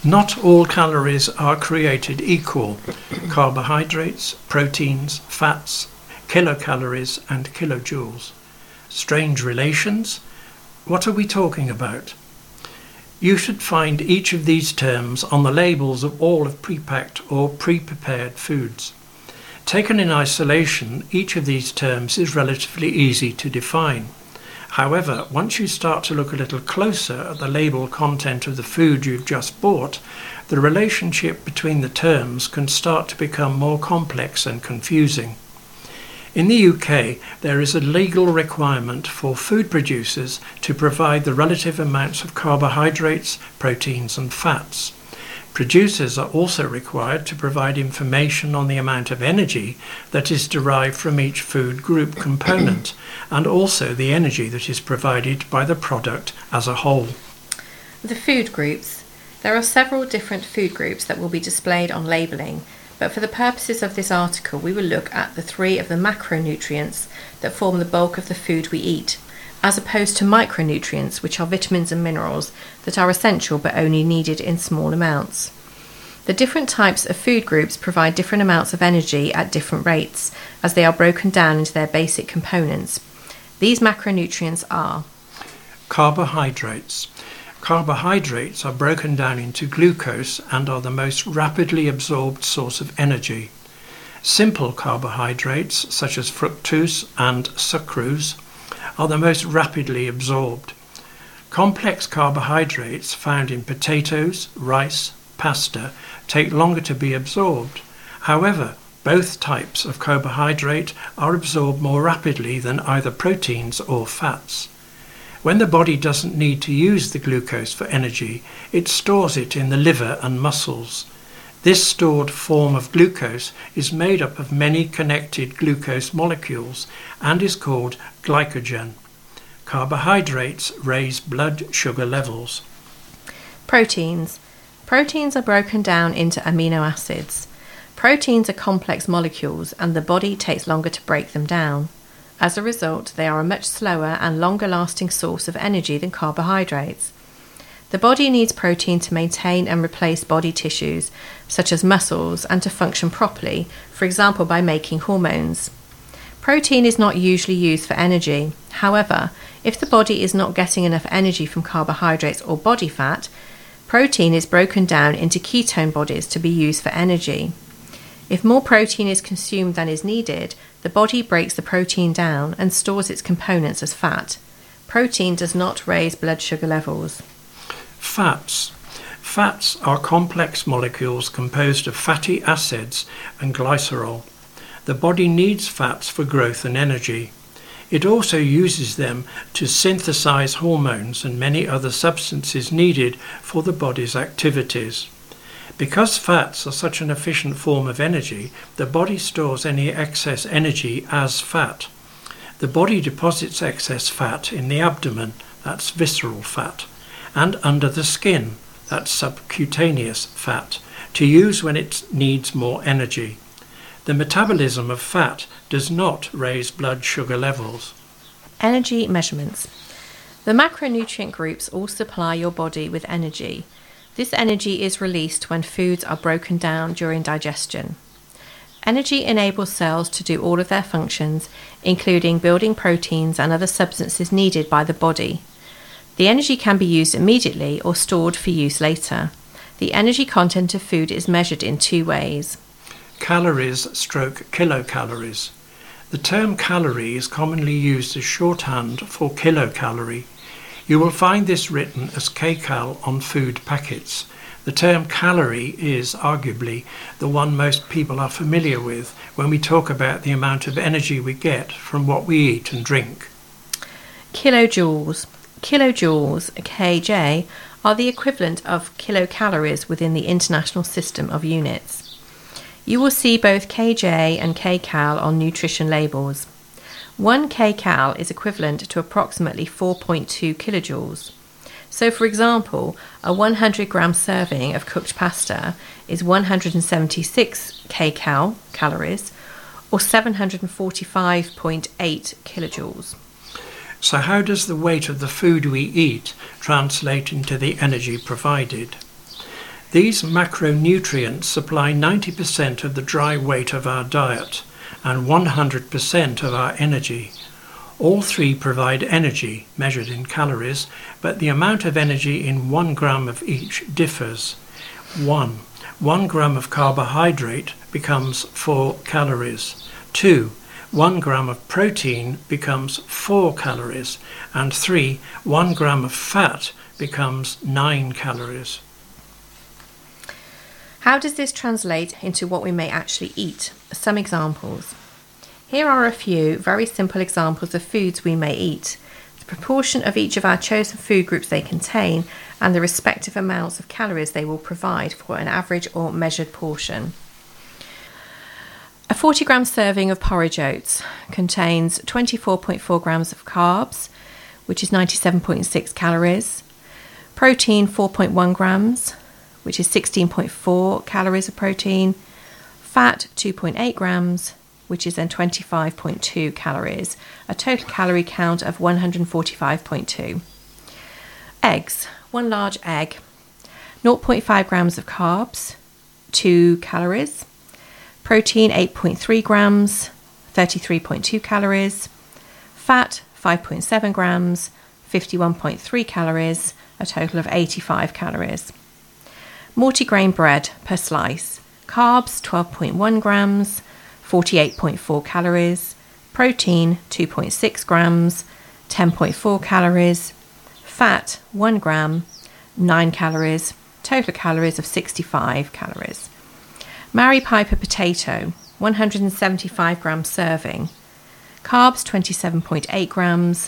Not all calories are created equal. Carbohydrates, proteins, fats, kilocalories and kilojoules. Strange relations? What are we talking about? You should find each of these terms on the labels of all of pre-packed or pre-prepared foods. Taken in isolation, each of these terms is relatively easy to define. However, once you start to look a little closer at the label content of the food you've just bought, the relationship between the terms can start to become more complex and confusing. In the UK, there is a legal requirement for food producers to provide the relative amounts of carbohydrates, proteins and fats. Producers are also required to provide information on the amount of energy that is derived from each food group component and also the energy that is provided by the product as a whole. The food groups. There are several different food groups that will be displayed on labelling, but for the purposes of this article we will look at the 3 of the macronutrients that form the bulk of the food we eat, as opposed to micronutrients, which are vitamins and minerals that are essential but only needed in small amounts. The different types of food groups provide different amounts of energy at different rates, as they are broken down into their basic components. These macronutrients are carbohydrates. Carbohydrates are broken down into glucose and are the most rapidly absorbed source of energy. Simple carbohydrates, such as fructose and sucrose, are the most rapidly absorbed. Complex carbohydrates found in potatoes, rice, pasta take longer to be absorbed. However, both types of carbohydrate are absorbed more rapidly than either proteins or fats. When the body doesn't need to use the glucose for energy, it stores it in the liver and muscles. This stored form of glucose is made up of many connected glucose molecules and is called glycogen. Carbohydrates raise blood sugar levels. Proteins. Proteins are broken down into amino acids. Proteins are complex molecules and the body takes longer to break them down. As a result, they are a much slower and longer lasting source of energy than carbohydrates. The body needs protein to maintain and replace body tissues, such as muscles, and to function properly, for example by making hormones. Protein is not usually used for energy. However, if the body is not getting enough energy from carbohydrates or body fat, protein is broken down into ketone bodies to be used for energy. If more protein is consumed than is needed, the body breaks the protein down and stores its components as fat. Protein does not raise blood sugar levels. Fats. Fats are complex molecules composed of fatty acids and glycerol. The body needs fats for growth and energy. It also uses them to synthesize hormones and many other substances needed for the body's activities. Because fats are such an efficient form of energy, the body stores any excess energy as fat. The body deposits excess fat in the abdomen, that's visceral fat, and under the skin, that's subcutaneous fat, to use when it needs more energy. The metabolism of fat does not raise blood sugar levels. Energy measurements. The macronutrient groups all supply your body with energy. This energy is released when foods are broken down during digestion. Energy enables cells to do all of their functions, including building proteins and other substances needed by the body. The energy can be used immediately or stored for use later. The energy content of food is measured in 2 ways. Calories/kilocalories. The term calorie is commonly used as shorthand for kilocalorie. You will find this written as kcal on food packets. The term calorie is arguably the one most people are familiar with when we talk about the amount of energy we get from what we eat and drink. Kilojoules. Kilojoules, kJ, are the equivalent of kilocalories within the International System of Units. You will see both kJ and kcal on nutrition labels. 1 kcal is equivalent to approximately 4.2 kilojoules. So, for example, a 100-gram serving of cooked pasta is 176 calories, or 745.8 kilojoules. So how does the weight of the food we eat translate into the energy provided? These macronutrients supply 90% of the dry weight of our diet and 100% of our energy. All three provide energy, measured in calories, but the amount of energy in 1 gram of each differs. 1 gram of carbohydrate becomes 4 calories. 2. 1 gram of protein becomes 4 calories. And 3. 1 gram of fat becomes 9 calories. How does this translate into what we may actually eat? Some examples. Here are a few very simple examples of foods we may eat, the proportion of each of our chosen food groups they contain, and the respective amounts of calories they will provide for an average or measured portion. A 40-gram serving of porridge oats contains 24.4 grams of carbs, which is 97.6 calories, protein 4.1 grams, which is 16.4 calories of protein, fat 2.8 grams, which is then 25.2 calories, a total calorie count of 145.2. Eggs, 1 large egg, 0.5 grams of carbs, 2 calories, protein 8.3 grams, 33.2 calories, fat 5.7 grams, 51.3 calories, a total of 85 calories. Multigrain bread per slice, carbs 12.1 grams, 48.4 calories, protein 2.6 grams, 10.4 calories, fat 1 gram, 9 calories, total calories of 65 calories. Mary Piper potato, 175 gram serving, carbs 27.8 grams,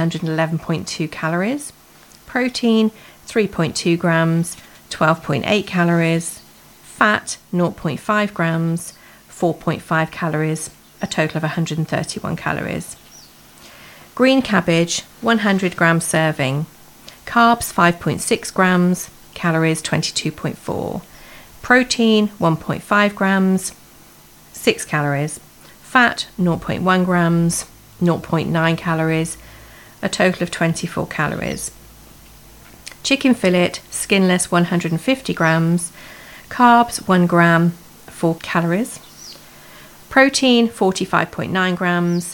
111.2 calories, protein 3.2 grams, 12.8 calories, fat 0.5 grams, 4.5 calories, a total of 131 calories. Green cabbage, 100 gram serving, carbs 5.6 grams, calories 22.4, protein 1.5 grams, 6 calories, fat 0.1 grams, 0.9 calories, a total of 24 calories. Chicken fillet, skinless 150 grams, carbs 1 gram, 4 calories, protein 45.9 grams,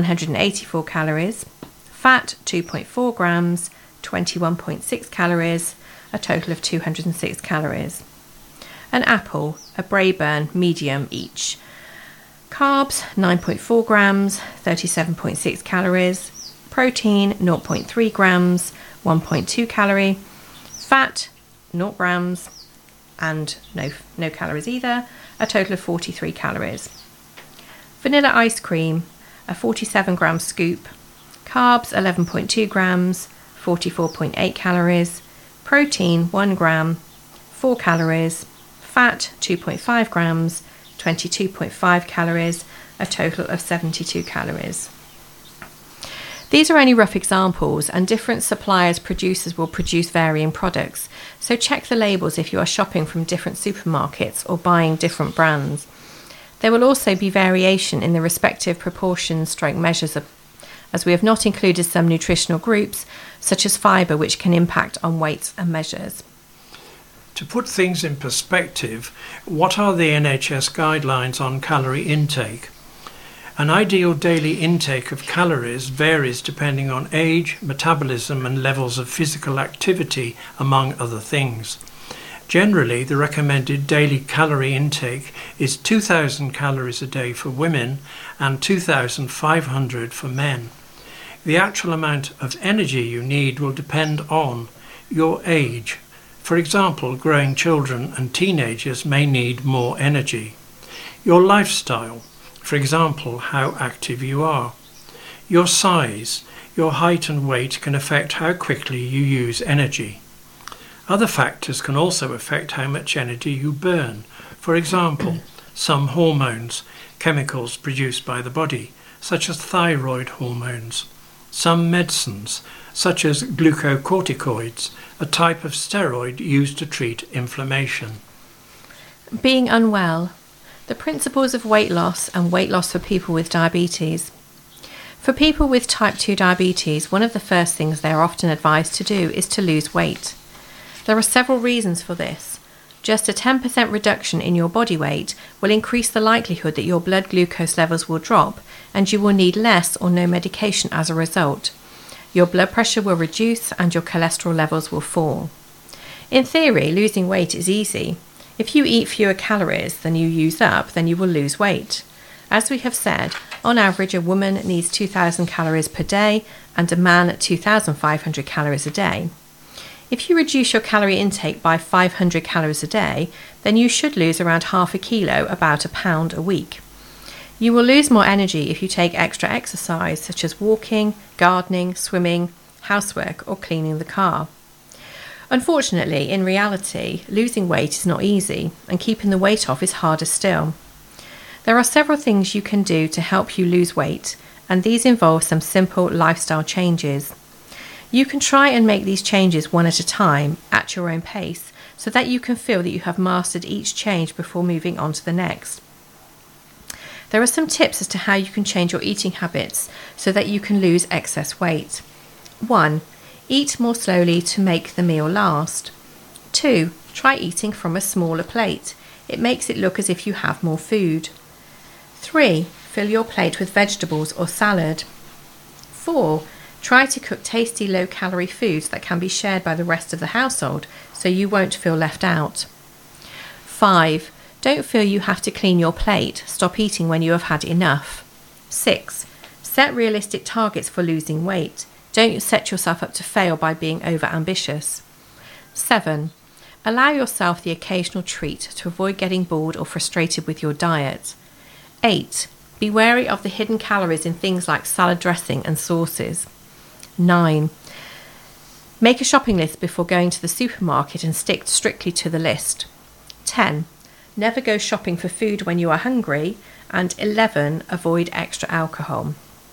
184 calories, fat 2.4 grams, 21.6 calories, a total of 206 calories. An apple, a Braeburn medium each, carbs 9.4 grams, 37.6 calories, protein 0.3 grams, 1.2 calorie, fat 0 grams and no calories either, a total of 43 calories. Vanilla ice cream, a 47 gram scoop, carbs 11.2 grams, 44.8 calories, protein 1 gram, 4 calories, fat 2.5 grams, 22.5 calories, a total of 72 calories. These are only rough examples, and different suppliers, producers will produce varying products, so check the labels if you are shopping from different supermarkets or buying different brands. There will also be variation in the respective proportions / measures, as we have not included some nutritional groups, such as fibre, which can impact on weights and measures. To put things in perspective, what are the NHS guidelines on calorie intake? An ideal daily intake of calories varies depending on age, metabolism and levels of physical activity, among other things. Generally, the recommended daily calorie intake is 2,000 calories a day for women and 2,500 for men. The actual amount of energy you need will depend on your age. For example, growing children and teenagers may need more energy. Your lifestyle, for example, how active you are. Your size, your height and weight can affect how quickly you use energy. Other factors can also affect how much energy you burn. For example, some hormones, chemicals produced by the body, such as thyroid hormones. Some medicines, such as glucocorticoids, a type of steroid used to treat inflammation. Being unwell. The principles of weight loss and weight loss for people with diabetes. For people with type 2 diabetes, one of the first things they are often advised to do is to lose weight. There are several reasons for this. Just a 10% reduction in your body weight will increase the likelihood that your blood glucose levels will drop and you will need less or no medication as a result. Your blood pressure will reduce and your cholesterol levels will fall. In theory, losing weight is easy. If you eat fewer calories than you use up, then you will lose weight. As we have said, on average a woman needs 2,000 calories per day and a man 2,500 calories a day. If you reduce your calorie intake by 500 calories a day, then you should lose around half a kilo, about a pound a week. You will lose more energy if you take extra exercise such as walking, gardening, swimming, housework or cleaning the car. Unfortunately, in reality, losing weight is not easy and keeping the weight off is harder still. There are several things you can do to help you lose weight, and these involve some simple lifestyle changes. You can try and make these changes one at a time, at your own pace, so that you can feel that you have mastered each change before moving on to the next. There are some tips as to how you can change your eating habits so that you can lose excess weight. 1. Eat more slowly to make the meal last. 2. Try eating from a smaller plate. It makes it look as if you have more food. 3. Fill your plate with vegetables or salad. 4. Try to cook tasty low-calorie foods that can be shared by the rest of the household so you won't feel left out. 5. Don't feel you have to clean your plate. Stop eating when you have had enough. 6. Set realistic targets for losing weight. Don't set yourself up to fail by being over-ambitious. 7. Allow yourself the occasional treat to avoid getting bored or frustrated with your diet. 8. Be wary of the hidden calories in things like salad dressing and sauces. 9. Make a shopping list before going to the supermarket and stick strictly to the list. 10. Never go shopping for food when you are hungry. And 11. Avoid extra alcohol.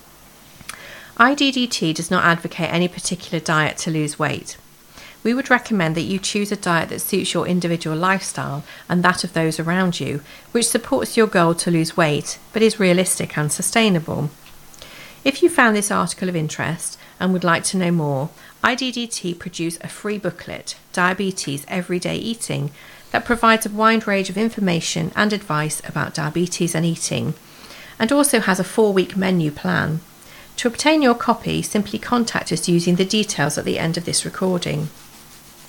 IDDT does not advocate any particular diet to lose weight. We would recommend that you choose a diet that suits your individual lifestyle and that of those around you, which supports your goal to lose weight, but is realistic and sustainable. If you found this article of interest and would like to know more, IDDT produce a free booklet, Diabetes Everyday Eating, that provides a wide range of information and advice about diabetes and eating, and also has a 4-week menu plan. To obtain your copy, simply contact us using the details at the end of this recording.